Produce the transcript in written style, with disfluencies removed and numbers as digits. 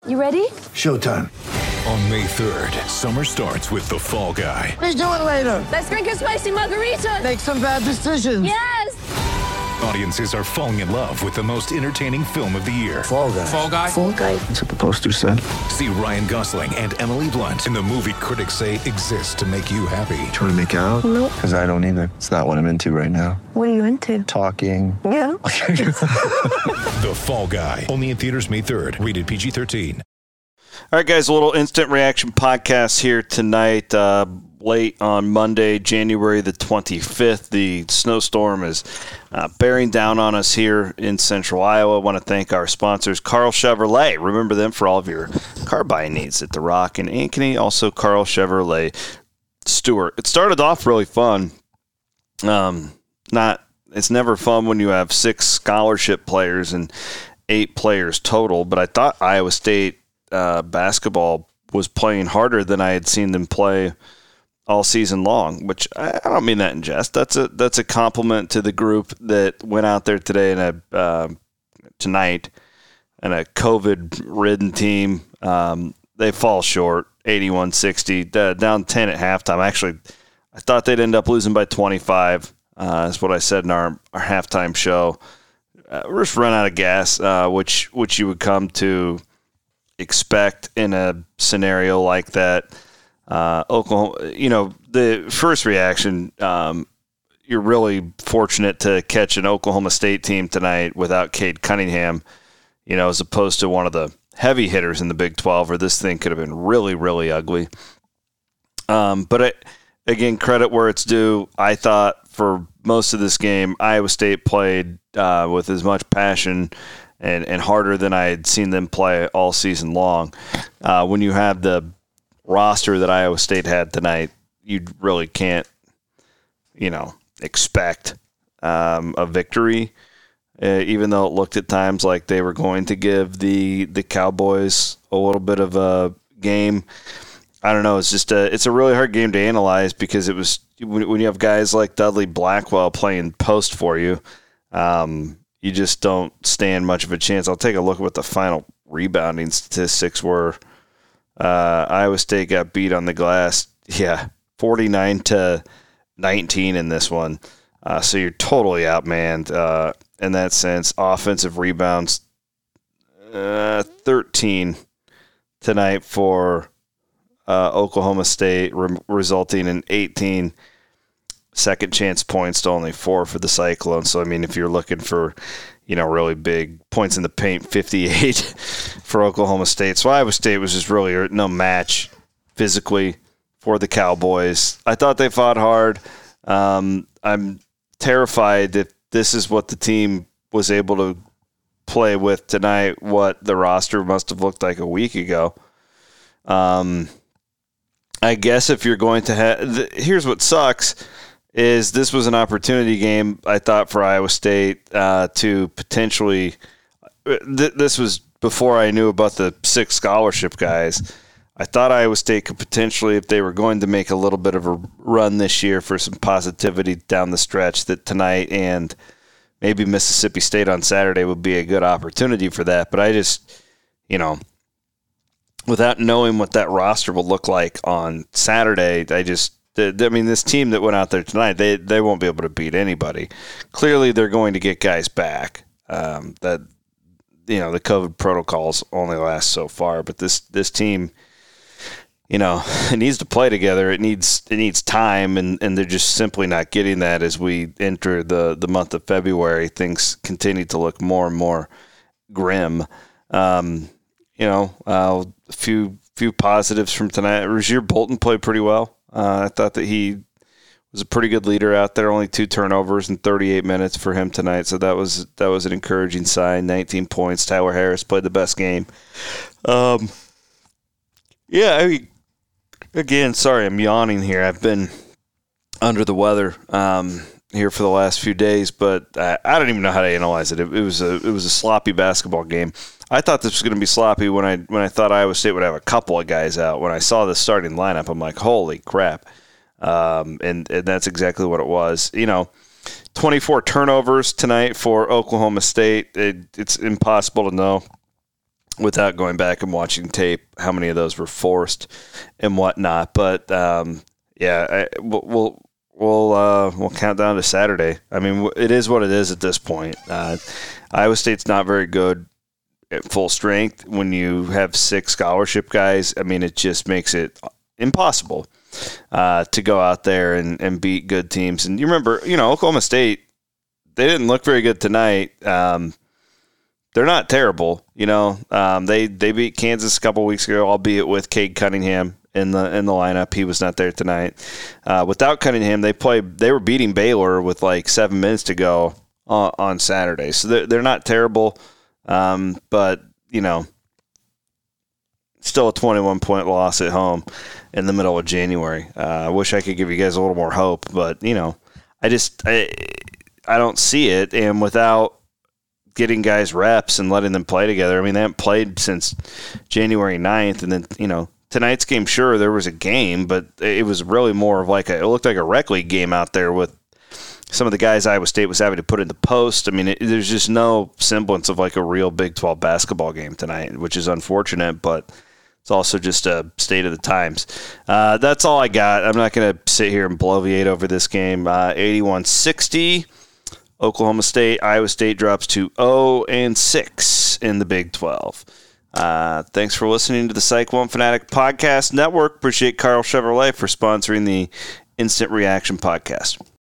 You ready? Showtime. On May 3rd, summer starts with The Fall Guy. Let's do it later. Let's drink a spicy margarita. Make some bad decisions. Yes! Audiences are falling in love with the most entertaining film of the year. Fall Guy. Fall Guy? Fall Guy. That's what the poster said. See Ryan Gosling and Emily Blunt in the movie critics say exists to make you happy. Trying to make it out? Nope. Because I don't either. It's not what I'm into right now. What are you into? Talking. Yeah. The Fall Guy. Only in theaters May 3rd. Rated PG-13. All right, guys, a little instant reaction podcast here tonight, late on Monday, January the 25th. The snowstorm is bearing down on us here in central Iowa. I want to thank our sponsors, Carl Chevrolet. Remember them for all of your car buying needs at the Rock and Ankeny. Also, Carl Chevrolet Stewart. It started off really fun. It's never fun when you have 6 scholarship players and 8 players total, but I thought Iowa State basketball was playing harder than I had seen them play all season long, which I don't mean that in jest. That's a compliment to the group that went out there today tonight in a COVID-ridden team. They fall short, 81-60, down 10 at halftime. Actually, I thought they'd end up losing by 25. That's what I said in our halftime show. We're just run out of gas, which you would come to expect in a scenario like that. Oklahoma, the first reaction, you're really fortunate to catch an Oklahoma State team tonight without Cade Cunningham, as opposed to one of the heavy hitters in the Big 12, or this thing could have been really, really ugly. But again, credit where it's due. I thought for most of this game, Iowa State played with as much passion and harder than I had seen them play all season long. When you have the roster that Iowa State had tonight, you really can't, expect a victory, even though it looked at times like they were going to give the Cowboys a little bit of a game. I don't know. It's just it's a really hard game to analyze because it was when you have guys like Dudley Blackwell playing post for you, you just don't stand much of a chance. I'll take a look at what the final rebounding statistics were. Iowa State got beat on the glass, 49-19 in this one. So you're totally outmanned in that sense. Offensive rebounds, 13 tonight for Oklahoma State, resulting in 18 second chance points to only 4 for the Cyclones. So, if you're looking for, really big points in the paint, 58 for Oklahoma State. So Iowa State was just really no match physically for the Cowboys. I thought they fought hard. I'm terrified that this is what the team was able to play with tonight, what the roster must have looked like a week ago. I guess if you're going to have – here's what sucks is this was an opportunity game, I thought, for Iowa State to potentially this was before I knew about the 6 scholarship guys. I thought Iowa State could potentially, if they were going to make a little bit of a run this year for some positivity down the stretch, that tonight and maybe Mississippi State on Saturday would be a good opportunity for that. But I just, without knowing what that roster will look like on Saturday, this team that went out there tonight, they won't be able to beat anybody. Clearly, they're going to get guys back. The COVID protocols only last so far, but this team, it needs to play together. It needs time, and they're just simply not getting that as we enter the month of February. Things continue to look more and more grim. A few positives from tonight. Rasir Bolton played pretty well. I thought that he was a pretty good leader out there. Only 2 turnovers in 38 minutes for him tonight, so that was an encouraging sign. 19 points. Tyler Harris played the best game. Again, sorry, I'm yawning here. I've been under the weather here for the last few days, but I don't even know how to analyze it. It was a sloppy basketball game. I thought this was going to be sloppy when I thought Iowa State would have a couple of guys out. When I saw the starting lineup, I'm like, holy crap. And that's exactly what it was. 24 turnovers tonight for Oklahoma State. It's impossible to know without going back and watching tape, how many of those were forced and whatnot. But we'll count down to Saturday. I mean, it is what it is at this point. Iowa State's not very good at full strength. When you have 6 scholarship guys, I mean, it just makes it impossible to go out there and beat good teams. And you remember, Oklahoma State, they didn't look very good tonight. They're not terrible, They beat Kansas a couple weeks ago, albeit with Cade Cunningham in the lineup. He was not there tonight. Without Cunningham, they were beating Baylor with like 7 minutes to go on Saturday. So they're not terrible, but still a 21-point loss at home in the middle of January. I wish I could give you guys a little more hope, but I don't see it. And without getting guys reps and letting them play together, I mean, they haven't played since January 9th. And then, tonight's game, sure, there was a game, but it was really more of it looked like a rec league game out there with some of the guys Iowa State was having to put in the post. I mean, there's just no semblance of a real Big 12 basketball game tonight, which is unfortunate, but it's also just a state of the times. That's all I got. I'm not going to sit here and bloviate over this game. 81-60. Oklahoma State, Iowa State drops to 0-6 in the Big 12. Thanks for listening to the Psych One Fanatic Podcast Network. Appreciate Carl Chevrolet for sponsoring the Instant Reaction Podcast.